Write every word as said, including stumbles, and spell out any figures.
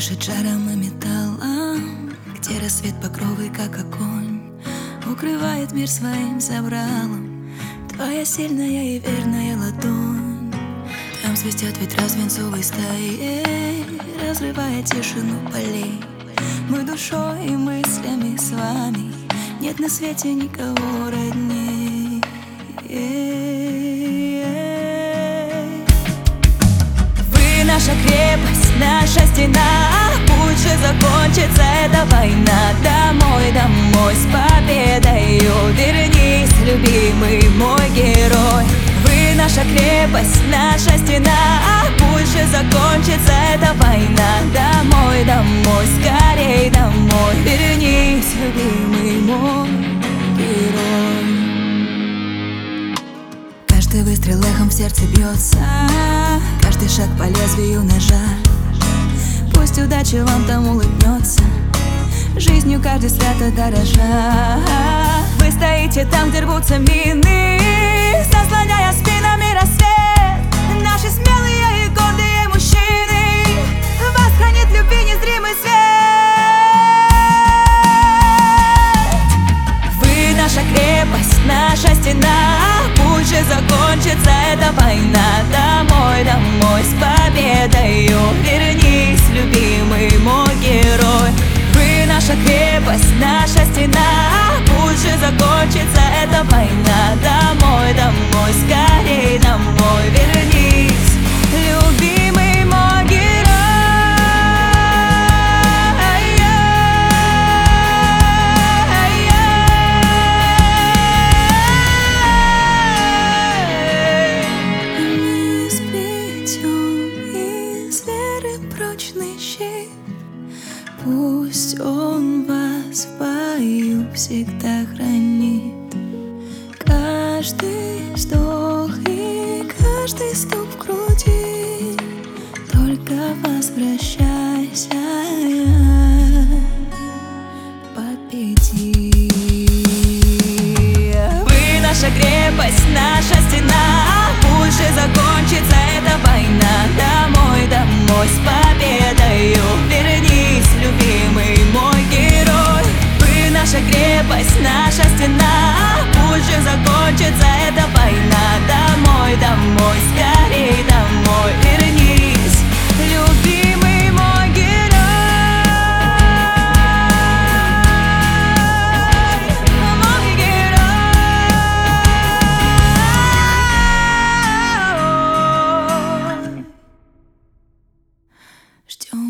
Дышит жаром и металлом, где рассвет багровый, как огонь, укрывает мир своим забралом. Твоя сильная и верная ладонь. Там свистят ветра свинцовой стаей, разрывая тишину полей. Мы душой и мыслями с вами, нет на свете никого родней. Вы наша крепость, наша стена, пусть же закончится эта война. Домой, домой с победою вернись, любимый мой герой. Вы наша крепость, наша стена, пусть же закончится эта война. Домой, домой, скорей домой, вернись, любимый мой герой. Каждый выстрел эхом в сердце бьется, каждый шаг по лезвию ножа. Пусть удача вам там улыбнется, жизнью каждый свято дорожа. Вы стоите там, где рвутся мины, заслоняя спинами рассвет. Наши смелые и гордые мужчины, вас хранит любви незримый свет. Вы наша крепость, наша стена, пусть же закончится эта война. Домой, домой с победою вернись, любимый мой герой. Вы наша крепость, наша стена, пусть же закончится эта война. Домой, домой, скорей домой, вернись, любимый мой герой. Мы сплетем из веры прочный щит, пусть он вас в бою всегда хранит. Каждый вздох и каждый стук в груди, только возвращайся, победи. Вы наша крепость, наша стена, пусть же закончится эта война. Домой, домой с победою вернись, любимый мой герой. Вы наша крепость, наша стена, пусть же закончится эта война. Домой, домой, скорей домой, вернись, любимый мой герой. Мой герой. Ждем